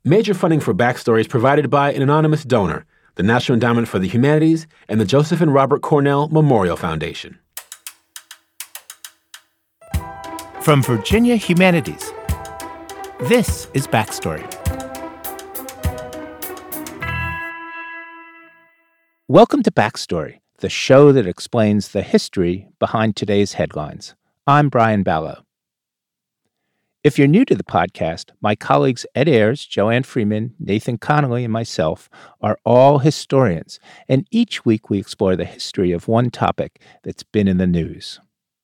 Major funding for Backstory is provided by an anonymous donor, the National Endowment for the Humanities, and the Joseph and Robert Cornell Memorial Foundation. From Virginia Humanities, this is Backstory. Welcome to Backstory, the show that explains the history behind today's headlines. I'm Brian Ballow. If you're new to the podcast, my colleagues Ed Ayers, Joanne Freeman, Nathan Connolly, and myself are all historians, and each week we explore the history of one topic that's been in the news.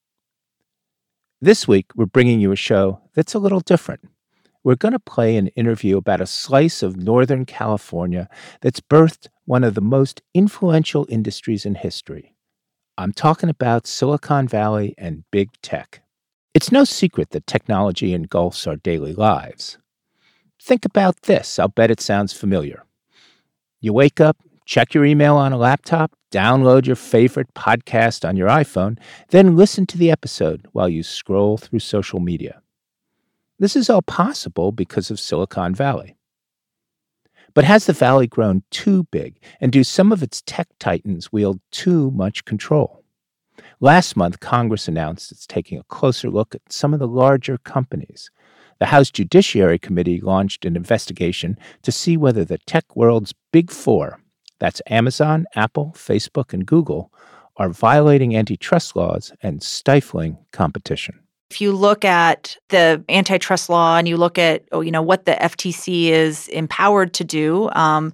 This week, we're bringing you a show that's a little different. We're going to play an interview about a slice of Northern California that's birthed one of the most influential industries in history. I'm talking about Silicon Valley and big tech. It's no secret that technology engulfs our daily lives. Think about this. I'll bet it sounds familiar. You wake up, check your email on a laptop, download your favorite podcast on your iPhone, then listen to the episode while you scroll through social media. This is all possible because of Silicon Valley. But has the valley grown too big, and do some of its tech titans wield too much control? Last month, Congress announced it's taking a closer look at some of the larger companies. The House Judiciary Committee launched an investigation to see whether the tech world's Big Four, that's Amazon, Apple, Facebook, and Google, are violating antitrust laws and stifling competition. If you look at the antitrust law and you look at what the FTC is empowered to do,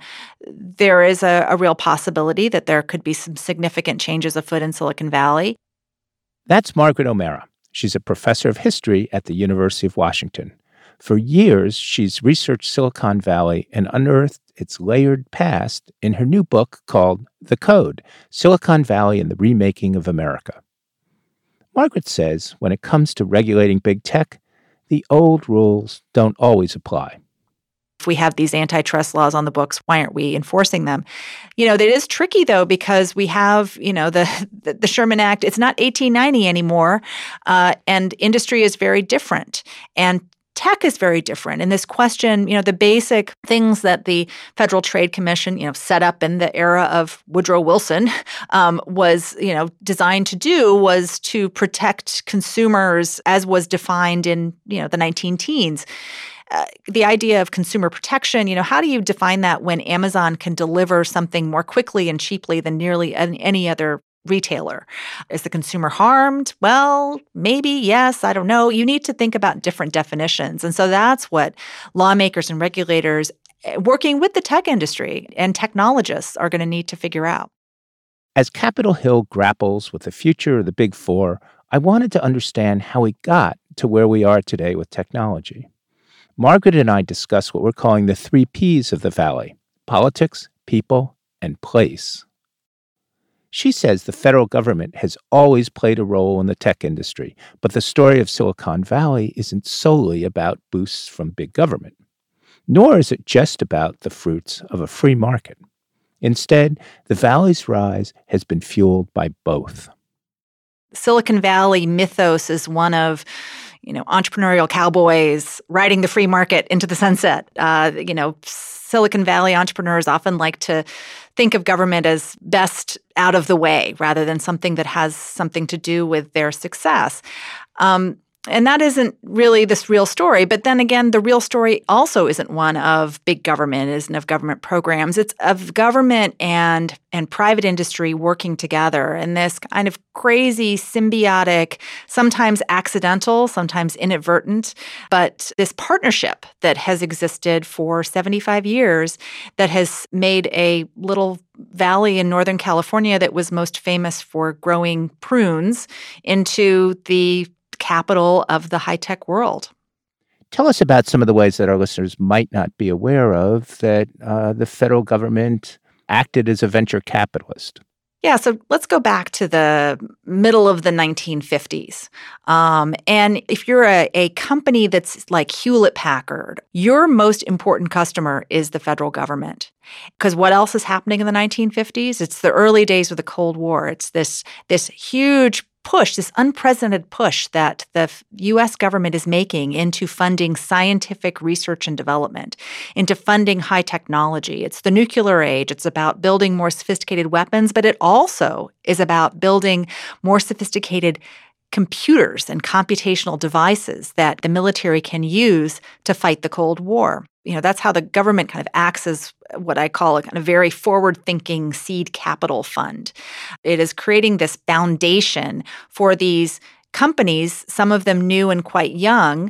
there is a real possibility that there could be some significant changes afoot in Silicon Valley. That's Margaret O'Mara. She's a professor of history at the University of Washington. For years, she's researched Silicon Valley and unearthed its layered past in her new book called The Code: Silicon Valley and the Remaking of America. Margaret says when it comes to regulating big tech, the old rules don't always apply. If we have these antitrust laws on the books, why aren't we enforcing them? It is tricky, though, because we have, the Sherman Act. It's not 1890 anymore, and industry is very different. And tech is very different. And this question, the basic things that the Federal Trade Commission, set up in the era of Woodrow Wilson was, designed to do was to protect consumers as was defined in, the 19-teens. The idea of consumer protection, how do you define that when Amazon can deliver something more quickly and cheaply than nearly any other retailer? Is the consumer harmed? Well, maybe, yes, I don't know. You need to think about different definitions. And so that's what lawmakers and regulators working with the tech industry and technologists are going to need to figure out. As Capitol Hill grapples with the future of the Big Four, I wanted to understand how we got to where we are today with technology. Margaret and I discuss what we're calling the 3 Ps of the Valley: politics, people, and place. She says the federal government has always played a role in the tech industry, but the story of Silicon Valley isn't solely about boosts from big government. Nor is it just about the fruits of a free market. Instead, the Valley's rise has been fueled by both. Silicon Valley mythos is one of entrepreneurial cowboys riding the free market into the sunset. Silicon Valley entrepreneurs often like to think of government as best out of the way rather than something that has something to do with their success. And that isn't really this real story. But then again, the real story also isn't one of big government, isn't of government programs. It's of government and private industry working together in this kind of crazy, symbiotic, sometimes accidental, sometimes inadvertent, but this partnership that has existed for 75 years that has made a little valley in Northern California that was most famous for growing prunes into the capital of the high-tech world. Tell us about some of the ways that our listeners might not be aware of that the federal government acted as a venture capitalist. Yeah, so let's go back to the middle of the 1950s. And if you're a company that's like Hewlett-Packard, your most important customer is the federal government. Because what else is happening in the 1950s? It's the early days of the Cold War. It's this huge push, this unprecedented push that the U.S. government is making into funding scientific research and development, into funding high technology. It's the nuclear age. It's about building more sophisticated weapons, but it also is about building more sophisticated computers and computational devices that the military can use to fight the Cold War. That's how the government kind of acts as what I call a kind of very forward-thinking seed capital fund. It is creating this foundation for these companies, some of them new and quite young,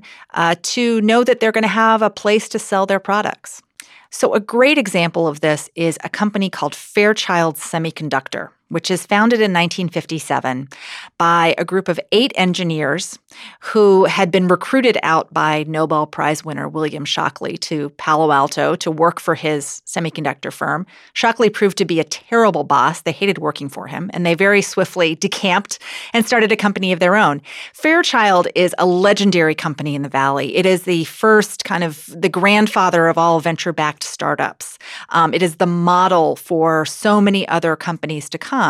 to know that they're going to have a place to sell their products. So a great example of this is a company called Fairchild Semiconductor, which is founded in 1957 by a group of 8 engineers who had been recruited out by Nobel Prize winner William Shockley to Palo Alto to work for his semiconductor firm. Shockley proved to be a terrible boss. They hated working for him, and they very swiftly decamped and started a company of their own. Fairchild is a legendary company in the Valley. It is the first kind of the grandfather of all venture-backed startups. It is the model for so many other companies to come.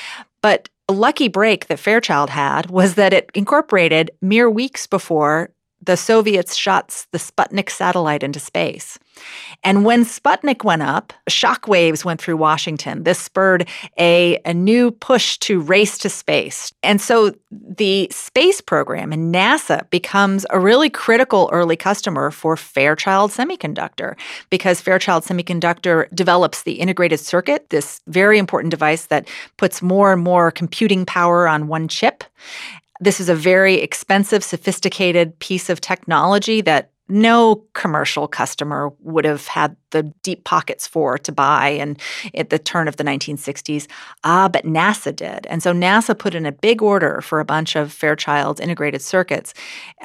But a lucky break that Fairchild had was that it incorporated mere weeks before the Soviets shot the Sputnik satellite into space. And when Sputnik went up, shockwaves went through Washington. This spurred a new push to race to space. And so the space program and NASA becomes a really critical early customer for Fairchild Semiconductor, because Fairchild Semiconductor develops the integrated circuit, this very important device that puts more and more computing power on one chip. This is a very expensive, sophisticated piece of technology that no commercial customer would have had the deep pockets to buy and at the turn of the 1960s. But NASA did. And so NASA put in a big order for a bunch of Fairchild's integrated circuits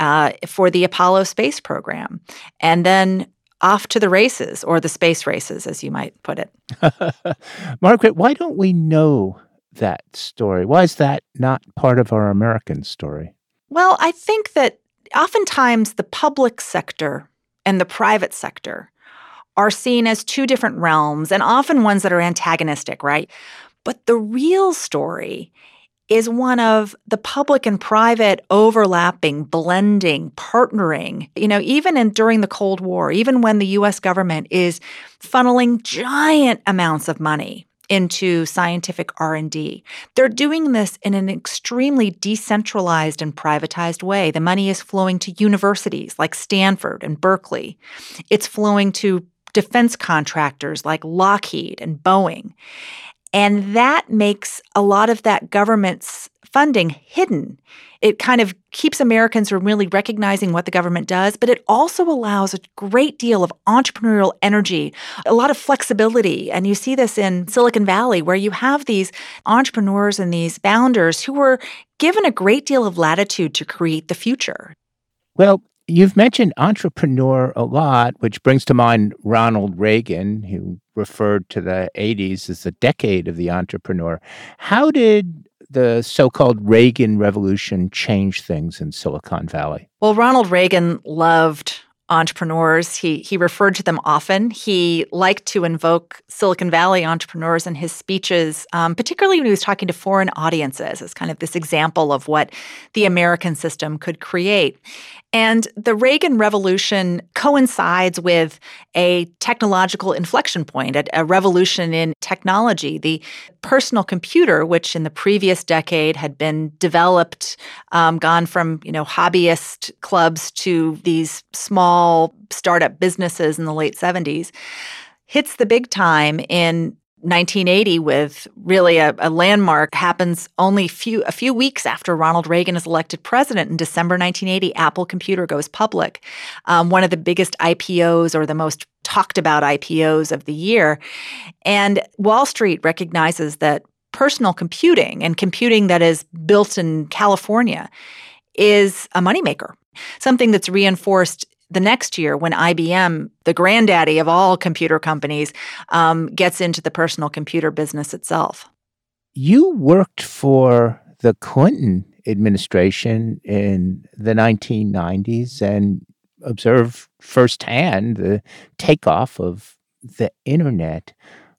for the Apollo space program. And then off to the races, or the space races, as you might put it. Margaret, why don't we know that story? Why is that not part of our American story? Well, I think that oftentimes the public sector and the private sector are seen as two different realms, and often ones that are antagonistic, right? But the real story is one of the public and private overlapping, blending, partnering. Even during the Cold War, even when the U.S. government is funneling giant amounts of money into scientific R&D. They're doing this in an extremely decentralized and privatized way. The money is flowing to universities like Stanford and Berkeley. It's flowing to defense contractors like Lockheed and Boeing. And that makes a lot of that government's funding hidden. It kind of keeps Americans from really recognizing what the government does, but it also allows a great deal of entrepreneurial energy, a lot of flexibility. And you see this in Silicon Valley, where you have these entrepreneurs and these founders who were given a great deal of latitude to create the future. Well, you've mentioned entrepreneur a lot, which brings to mind Ronald Reagan, who referred to the 80s as the decade of the entrepreneur. How did the so-called Reagan Revolution change things in Silicon Valley? Well, Ronald Reagan loved entrepreneurs. He referred to them often. He liked to invoke Silicon Valley entrepreneurs in his speeches, particularly when he was talking to foreign audiences, as kind of this example of what the American system could create. And the Reagan Revolution coincides with a technological inflection point, a revolution in technology. The personal computer, which in the previous decade had been developed, gone from hobbyist clubs to these small startup businesses in the late 70s, hits the big time in 1980 with really a landmark. Happens only a few weeks after Ronald Reagan is elected president. In December 1980, Apple Computer goes public, one of the biggest IPOs, or the most talked about IPOs of the year. And Wall Street recognizes that personal computing, and computing that is built in California, is a moneymaker, something that's reinforced the next year when IBM, the granddaddy of all computer companies, gets into the personal computer business itself. You worked for the Clinton administration in the 1990s and observed firsthand the takeoff of the internet.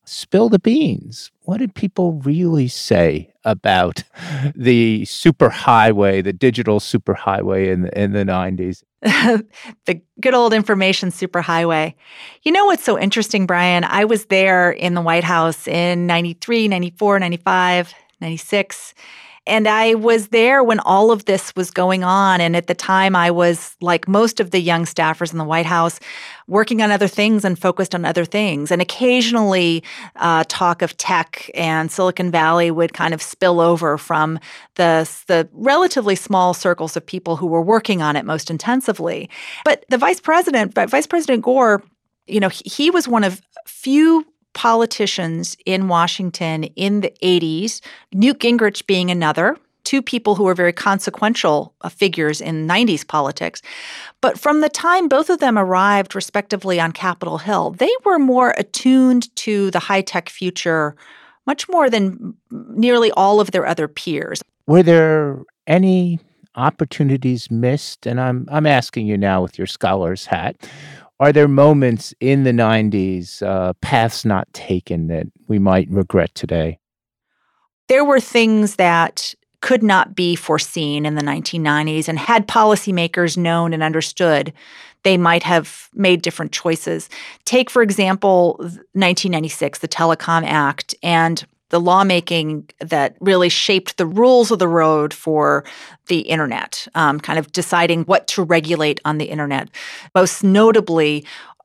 spill the beans. What did people really say about the superhighway, the digital superhighway in the 90s? The good old information superhighway. You know what's so interesting, Brian? I was there in the White House in 93, 94, 95, 96. And I was there when all of this was going on. And at the time, I was, like most of the young staffers in the White House, working on other things and focused on other things. And occasionally, talk of tech and Silicon Valley would kind of spill over from the relatively small circles of people who were working on it most intensively. But the Vice President Gore, he was one of few politicians in Washington in the 80s, Newt Gingrich being another, two people who were very consequential figures in 90s politics. But from the time both of them arrived, respectively, on Capitol Hill, they were more attuned to the high-tech future, much more than nearly all of their other peers. Were there any opportunities missed? And I'm asking you now with your scholar's hat. Are there moments in the 90s, paths not taken, that we might regret today? There were things that could not be foreseen in the 1990s, and had policymakers known and understood, they might have made different choices. Take, for example, 1996, the Telecom Act, and the lawmaking that really shaped the rules of the road for the internet, kind of deciding what to regulate on the internet. Most notably,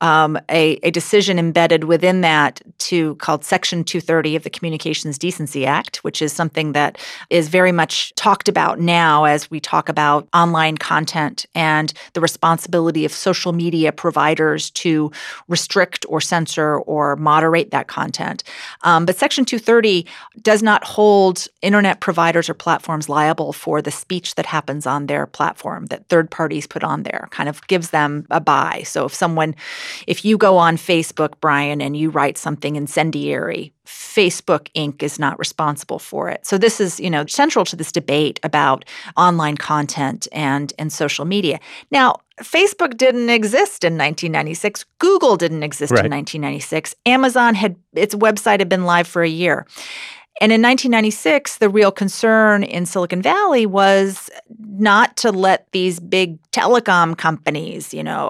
a decision embedded within that called Section 230 of the Communications Decency Act, which is something that is very much talked about now as we talk about online content and the responsibility of social media providers to restrict or censor or moderate that content. But Section 230 does not hold internet providers or platforms liable for the speech that happens on their platform that third parties put on there, kind of gives them a bye. So if you go on Facebook, Brian, and you write something incendiary, Facebook Inc. is not responsible for it. So this is, central to this debate about online content and social media. Now, Facebook didn't exist in 1996. Google didn't exist in 1996. Amazon its website had been live for a year. And in 1996, the real concern in Silicon Valley was not to let these big telecom companies,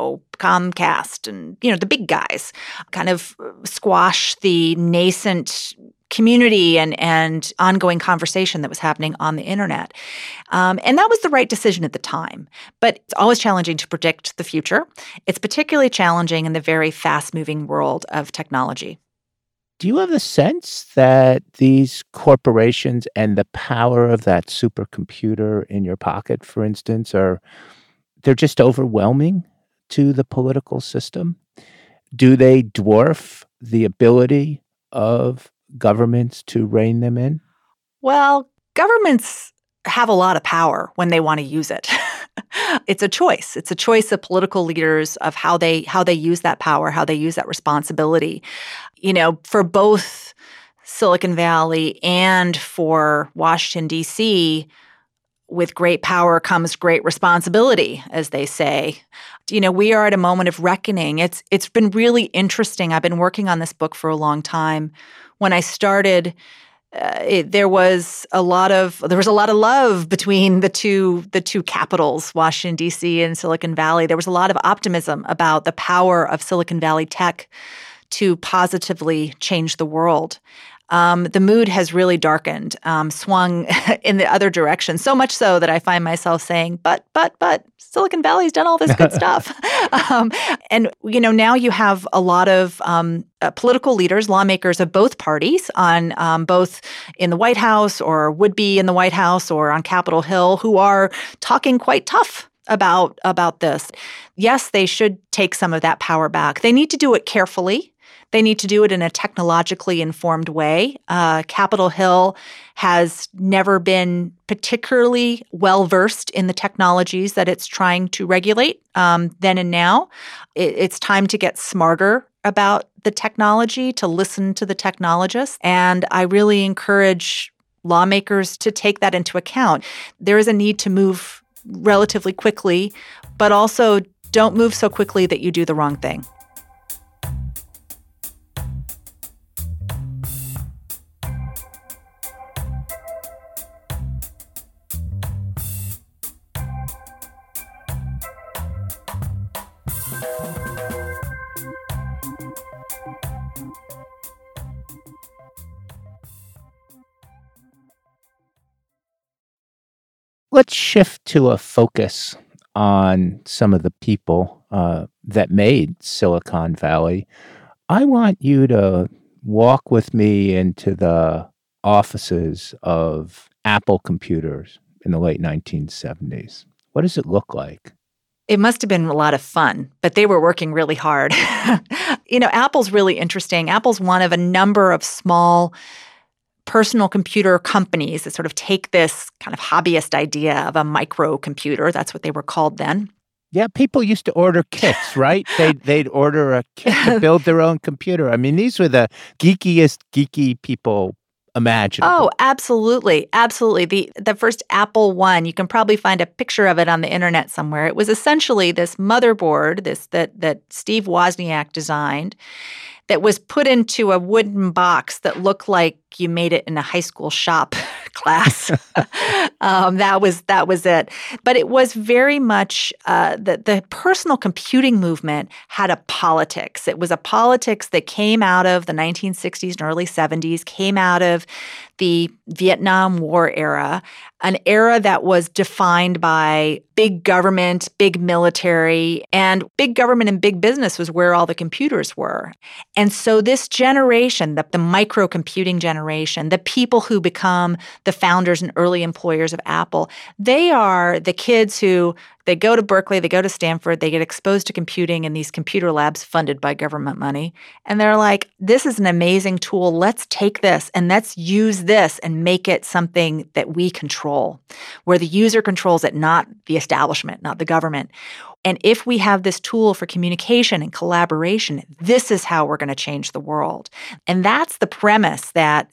Comcast and, the big guys, kind of squash the nascent community and ongoing conversation that was happening on the internet. And that was the right decision at the time. But it's always challenging to predict the future. It's particularly challenging in the very fast-moving world of technology. Do you have the sense that these corporations and the power of that supercomputer in your pocket, for instance, they're just overwhelming to the political system? Do they dwarf the ability of governments to rein them in? Well, governments have a lot of power when they want to use it. It's a choice. It's a choice of political leaders of how they use that power, how they use that responsibility. For both Silicon Valley and for Washington, D.C., with great power comes great responsibility, as they say. We are at a moment of reckoning. It's been really interesting. I've been working on this book for a long time. When I started, there was a lot of love between the two capitals, Washington, D.C. and Silicon Valley. There was a lot of optimism about the power of Silicon Valley tech to positively change the world. The mood has really darkened, swung in the other direction, so much so that I find myself saying, but Silicon Valley's done all this good stuff. And, now you have a lot of political leaders, lawmakers of both parties on both in the White House or would be in the White House or on Capitol Hill who are talking quite tough about this. Yes, they should take some of that power back. They need to do it carefully. They need to do it in a technologically informed way. Capitol Hill has never been particularly well-versed in the technologies that it's trying to regulate then and now. It's time to get smarter about the technology, to listen to the technologists. And I really encourage lawmakers to take that into account. There is a need to move relatively quickly, but also don't move so quickly that you do the wrong thing. let's shift to a focus on some of the people that made Silicon Valley. I want you to walk with me into the offices of Apple computers in the late 1970s. What does it look like? It must have been a lot of fun, but they were working really hard. Apple's really interesting. Apple's one of a number of small personal computer companies that sort of take this kind of hobbyist idea of a microcomputer. That's what they were called then. Yeah, people used to order kits, right? They'd order a kit to build their own computer. I mean, these were the geekiest geeky people imaginable. Oh, absolutely. Absolutely. The first Apple I, you can probably find a picture of it on the internet somewhere. It was essentially this motherboard that Steve Wozniak designed that was put into a wooden box that looked like you made it in a high school shop class. That was it. But it was very much the personal computing movement had a politics. It was a politics that came out of the 1960s and early 70s, came out of the Vietnam War era, an era that was defined by big government, big military, and big government and big business was where all the computers were. And so this generation, the microcomputing generation, the people who become the founders and early employers of Apple, they are the kids who they go to Berkeley, they go to Stanford, they get exposed to computing in these computer labs funded by government money. And they're like, this is an amazing tool. Let's take this and let's use this and make it something that we control, where the user controls it, not the establishment, not the government. And if we have this tool for communication and collaboration, this is how we're going to change the world. And that's the premise that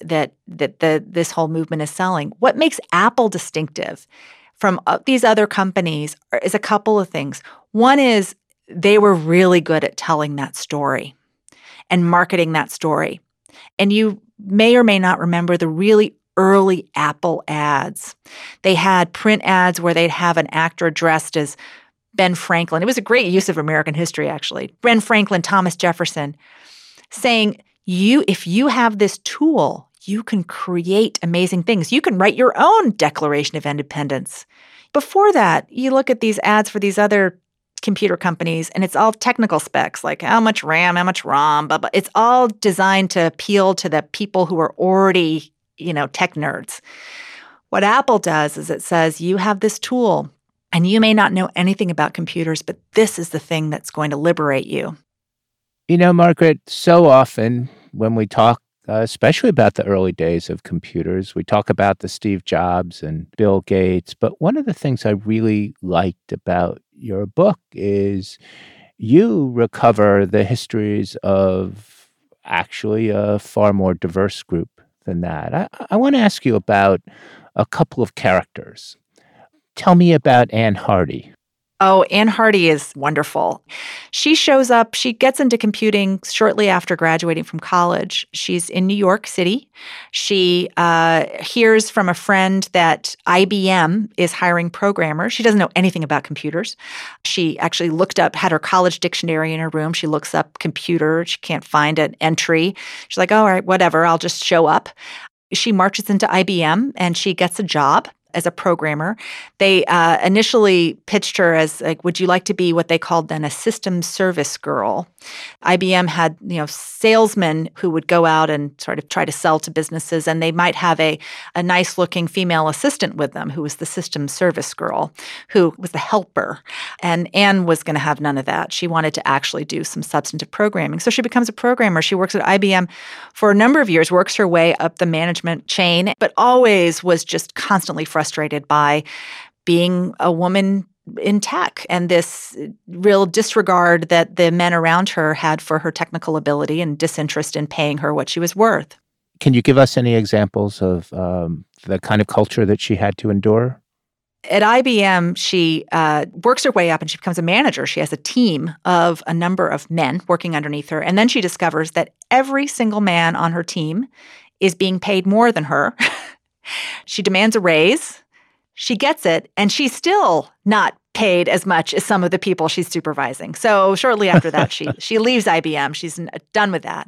this whole movement is selling. What makes Apple distinctive from these other companies is a couple of things. One is they were really good at telling that story and marketing that story. And you may or may not remember the really early Apple ads. They had print ads where they'd have an actor dressed as Ben Franklin. It was a great use of American history, actually. Ben Franklin, Thomas Jefferson, saying, if you have this tool, you can create amazing things. You can write your own Declaration of Independence. Before that, you look at these ads for these other computer companies, and it's all technical specs, like how much RAM, how much ROM, blah, blah. It's all designed to appeal to the people who are already, tech nerds. What Apple does is it says, you have this tool, and you may not know anything about computers, but this is the thing that's going to liberate you. Margaret, so often when we talk, especially about the early days of computers, we talk about the Steve Jobs and Bill Gates. But one of the things I really liked about your book is you recover the histories of actually a far more diverse group than that. I want to ask you about a couple of characters. Tell me about Anne Hardy. Oh, Anne Hardy is wonderful. She shows up, she gets into computing shortly after graduating from college. She's in New York City. She hears from a friend that IBM is hiring programmers. She doesn't know anything about computers. She actually had her college dictionary in her room. She looks up computer. She can't find an entry. She's like, all right, whatever, I'll just show up. She marches into IBM and she gets a job as a programmer. They initially pitched her as like, would you like to be what they called then a system service girl? IBM had, salesmen who would go out and sort of try to sell to businesses, and they might have a nice looking female assistant with them who was the system service girl, who was the helper. And Anne was going to have none of that. She wanted to actually do some substantive programming. So she becomes a programmer. She works at IBM for a number of years, works her way up the management chain, but always was just constantly frustrated by being a woman in tech and this real disregard that the men around her had for her technical ability and disinterest in paying her what she was worth. Can you give us any examples of the kind of culture that she had to endure? At IBM, she works her way up and she becomes a manager. She has a team of a number of men working underneath her. And then she discovers that every single man on her team is being paid more than her. She demands a raise. She gets it, and she's still not paid as much as some of the people she's supervising. So shortly after that, she leaves IBM. She's done with that.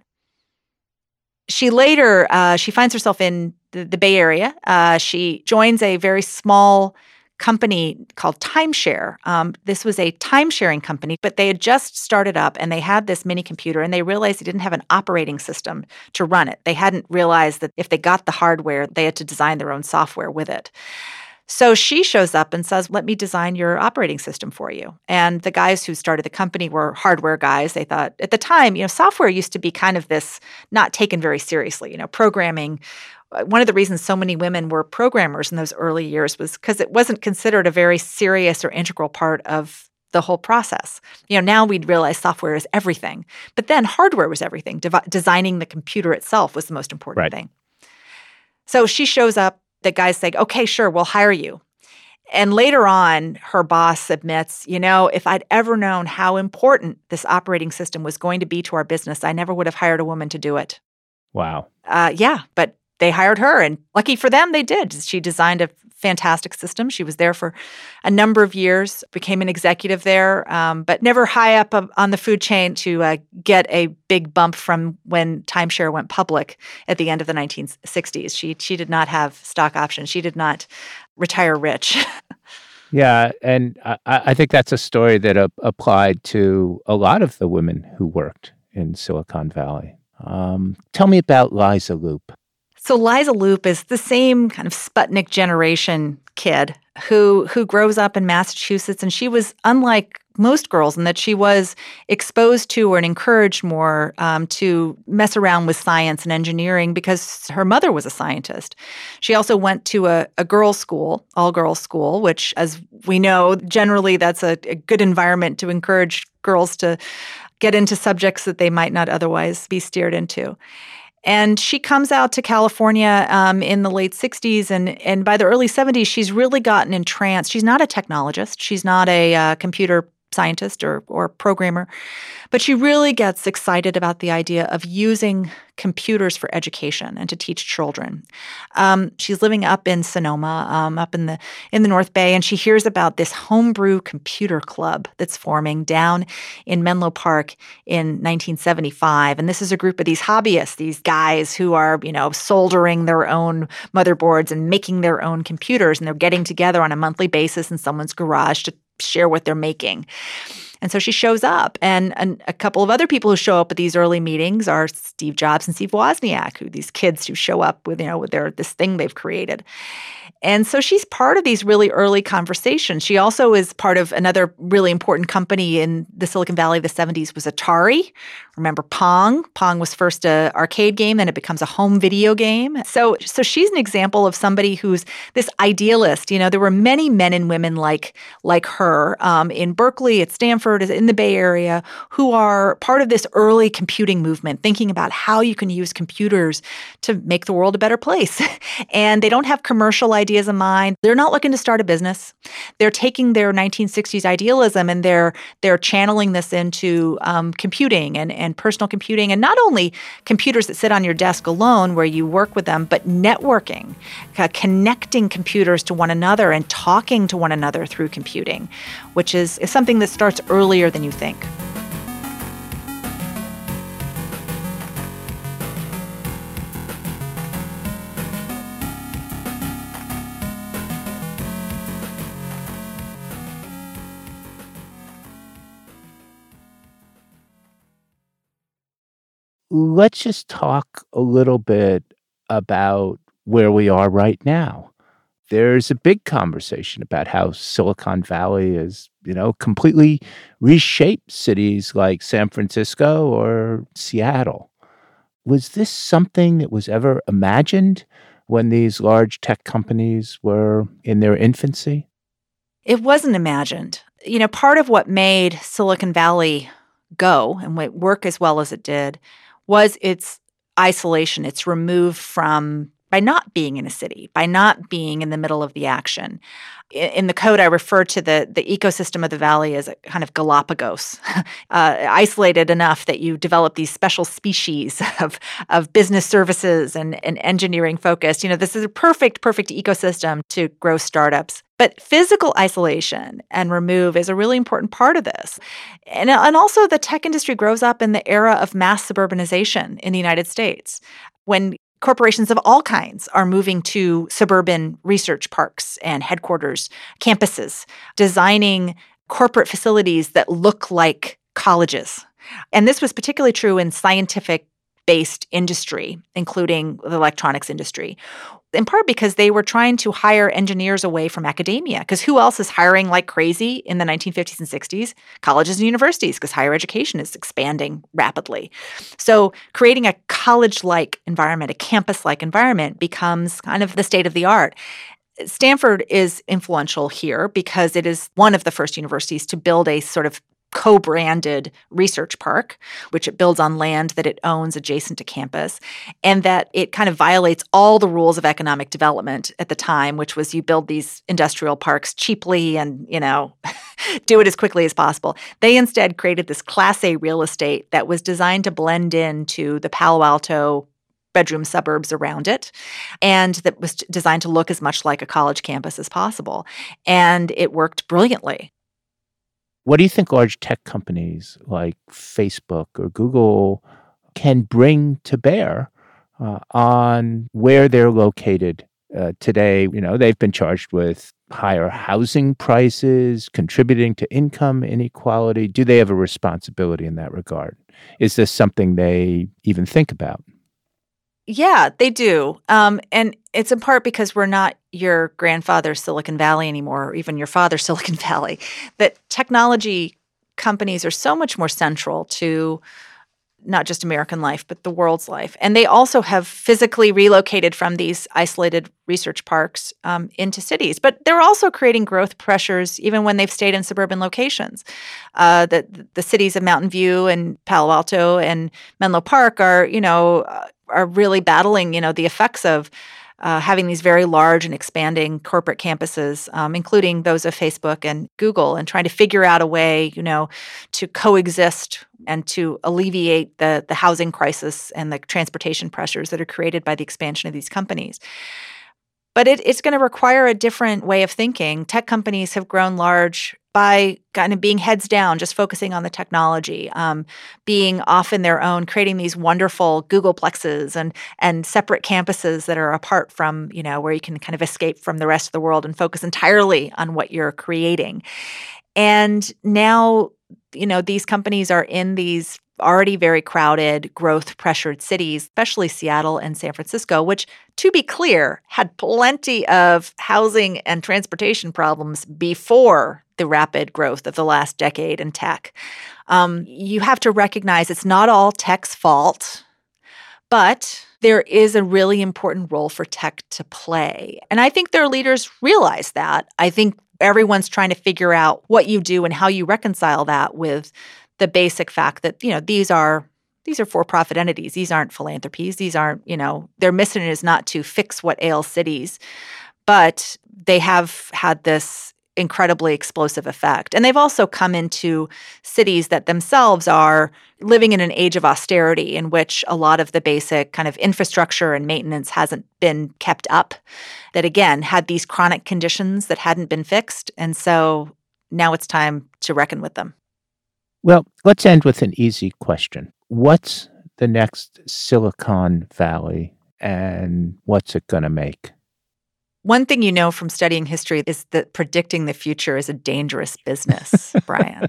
She later, she finds herself in the Bay Area. She joins a very small company called Timeshare. This was a time-sharing company, but they had just started up and they had this mini computer and they realized they didn't have an operating system to run it. They hadn't realized that if they got the hardware, they had to design their own software with it. So she shows up and says, let me design your operating system for you. And the guys who started the company were hardware guys. They thought at the time, software used to be kind of this not taken very seriously, programming. One of the reasons so many women were programmers in those early years was because it wasn't considered a very serious or integral part of the whole process. Now we'd realize software is everything, but then hardware was everything. Designing the computer itself was the most important thing. So she shows up, the guys say, okay, sure, we'll hire you. And later on, her boss admits, if I'd ever known how important this operating system was going to be to our business, I never would have hired a woman to do it. Wow. Yeah, but they hired her, and lucky for them, they did. She designed a fantastic system. She was there for a number of years, became an executive there, but never high up on the food chain to get a big bump from when Timeshare went public at the end of the 1960s. She did not have stock options. She did not retire rich. Yeah, and I think that's a story that applied to a lot of the women who worked in Silicon Valley. Tell me about Liza Loop. So Liza Loop is the same kind of Sputnik generation kid who grows up in Massachusetts, and she was unlike most girls in that she was exposed to and encouraged more to mess around with science and engineering because her mother was a scientist. She also went to a girls' school, all-girls school, which, as we know, generally that's a good environment to encourage girls to get into subjects that they might not otherwise be steered into. And she comes out to California in the late 60s, and by the early 70s, she's really gotten entranced. She's not a technologist. She's not a computer scientist or programmer, but she really gets excited about the idea of using computers for education and to teach children. She's living up in Sonoma, up in the North Bay, and she hears about this homebrew computer club that's forming down in Menlo Park in 1975. And this is a group of these hobbyists, these guys who are, soldering their own motherboards and making their own computers, and they're getting together on a monthly basis in someone's garage to share what they're making. And so she shows up, and a couple of other people who show up at these early meetings are Steve Jobs and Steve Wozniak, these kids who show up with this thing they've created. And so she's part of these really early conversations. She also is part of another really important company in the Silicon Valley of the 70s was Atari. Remember Pong? Pong was first an arcade game, then it becomes a home video game. So she's an example of somebody who's this idealist. There were many men and women like her in Berkeley, at Stanford, in the Bay Area, who are part of this early computing movement, thinking about how you can use computers to make the world a better place. And they don't have commercial ideas in mind. They're not looking to start a business. They're taking their 1960s idealism and they're channeling this into computing and personal computing, and not only computers that sit on your desk alone where you work with them, but networking, connecting computers to one another and talking to one another through computing, which is something that starts earlier than you think. Let's just talk a little bit about where we are right now. There's a big conversation about how Silicon Valley is, completely reshaped cities like San Francisco or Seattle. Was this something that was ever imagined when these large tech companies were in their infancy? It wasn't imagined. Part of what made Silicon Valley go and work as well as it did was its isolation, its removed from, by not being in a city, by not being in the middle of the action. In the code, I refer to the ecosystem of the valley as a kind of Galapagos, isolated enough that you develop these special species of business services and engineering focus. This is a perfect ecosystem to grow startups. But physical isolation and remove is a really important part of this. And also the tech industry grows up in the era of mass suburbanization in the United States. When corporations of all kinds are moving to suburban research parks and headquarters, campuses, designing corporate facilities that look like colleges. And this was particularly true in scientific-based industry, including the electronics industry, in part because they were trying to hire engineers away from academia. Because who else is hiring like crazy in the 1950s and 60s? Colleges and universities, because higher education is expanding rapidly. So creating a college-like environment, a campus-like environment, becomes kind of the state of the art. Stanford is influential here because it is one of the first universities to build a sort of co-branded research park, which it builds on land that it owns adjacent to campus, and that it kind of violates all the rules of economic development at the time, which was you build these industrial parks cheaply and, do it as quickly as possible. They instead created this Class A real estate that was designed to blend into the Palo Alto bedroom suburbs around it, and that was designed to look as much like a college campus as possible. And it worked brilliantly. What do you think large tech companies like Facebook or Google can bring to bear on where they're located today? They've been charged with higher housing prices, contributing to income inequality. Do they have a responsibility in that regard? Is this something they even think about? Yeah, they do. And it's in part because we're not your grandfather's Silicon Valley anymore, or even your father's Silicon Valley, that technology companies are so much more central to not just American life, but the world's life. And they also have physically relocated from these isolated research parks into cities. But they're also creating growth pressures even when they've stayed in suburban locations. The cities of Mountain View and Palo Alto and Menlo Park are really battling, the effects of having these very large and expanding corporate campuses, including those of Facebook and Google, and trying to figure out a way, to coexist and to alleviate the housing crisis and the transportation pressures that are created by the expansion of these companies. But it's going to require a different way of thinking. Tech companies have grown large by kind of being heads down, just focusing on the technology, being off in their own, creating these wonderful Googleplexes and separate campuses that are apart from, where you can kind of escape from the rest of the world and focus entirely on what you're creating. And now, these companies are in these already very crowded, growth-pressured cities, especially Seattle and San Francisco, which, to be clear, had plenty of housing and transportation problems before the rapid growth of the last decade in tech. You have to recognize it's not all tech's fault, but there is a really important role for tech to play. And I think their leaders realize that. I think everyone's trying to figure out what you do and how you reconcile that with the basic fact that, these are for-profit entities. These aren't philanthropies. These aren't, their mission is not to fix what ails cities, but they have had this incredibly explosive effect. And they've also come into cities that themselves are living in an age of austerity in which a lot of the basic kind of infrastructure and maintenance hasn't been kept up, that again had these chronic conditions that hadn't been fixed. And so now it's time to reckon with them. Well, let's end with an easy question. What's the next Silicon Valley and what's it going to make? One thing you know from studying history is that predicting the future is a dangerous business, Brian.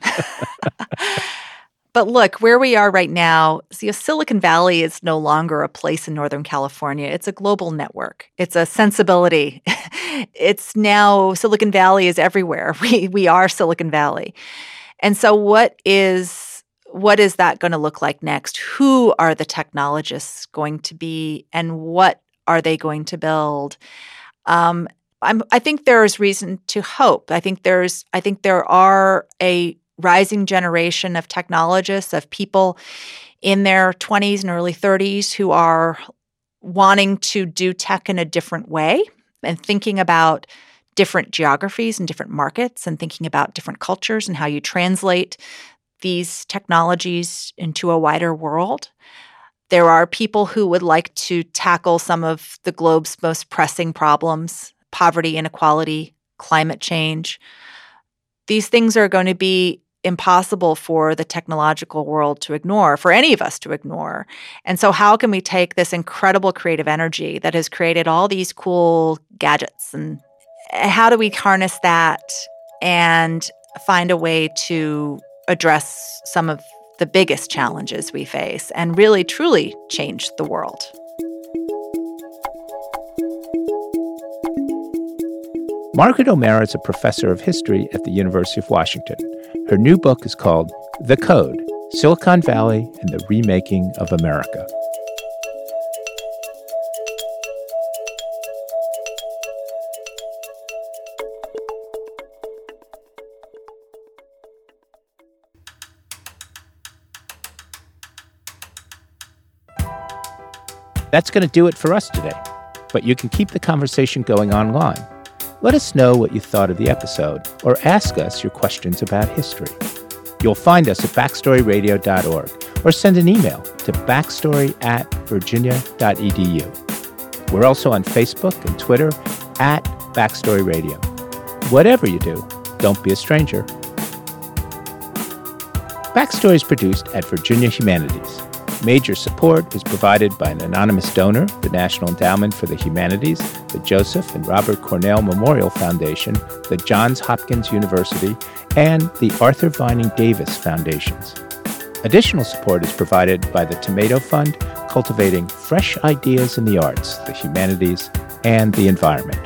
But look, where we are right now, Silicon Valley is no longer a place in Northern California. It's a global network. It's a sensibility. It's now Silicon Valley is everywhere. We are Silicon Valley. And so what is that going to look like next? Who are the technologists going to be, and what are they going to build? I think there is reason to hope. I think there are a rising generation of technologists, of people in their 20s and early 30s who are wanting to do tech in a different way and thinking about different geographies and different markets and thinking about different cultures and how you translate these technologies into a wider world. There are people who would like to tackle some of the globe's most pressing problems: poverty, inequality, climate change. These things are going to be impossible for the technological world to ignore, for any of us to ignore. And so how can we take this incredible creative energy that has created all these cool gadgets, and how do we harness that and find a way to address some of the biggest challenges we face and really, truly change the world? Margaret O'Mara is a professor of history at the University of Washington. Her new book is called The Code: Silicon Valley and the Remaking of America. That's going to do it for us today, but you can keep the conversation going online. Let us know what you thought of the episode, or ask us your questions about history. You'll find us at backstoryradio.org, or send an email to backstory@virginia.edu. We're also on Facebook and Twitter at Backstory Radio. Whatever you do, don't be a stranger. Backstory is produced at Virginia Humanities. Major support is provided by an anonymous donor, the National Endowment for the Humanities, the Joseph and Robert Cornell Memorial Foundation, the Johns Hopkins University, and the Arthur Vining Davis Foundations. Additional support is provided by the Tomato Fund, cultivating fresh ideas in the arts, the humanities, and the environment.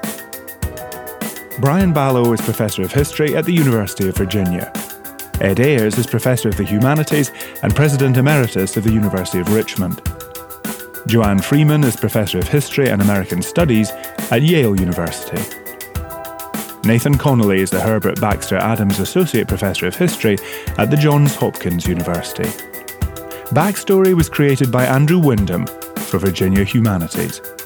Brian Balogh is Professor of History at the University of Virginia. Ed Ayers is Professor of the Humanities and President Emeritus of the University of Richmond. Joanne Freeman is Professor of History and American Studies at Yale University. Nathan Connolly is the Herbert Baxter Adams Associate Professor of History at the Johns Hopkins University. Backstory was created by Andrew Wyndham for Virginia Humanities.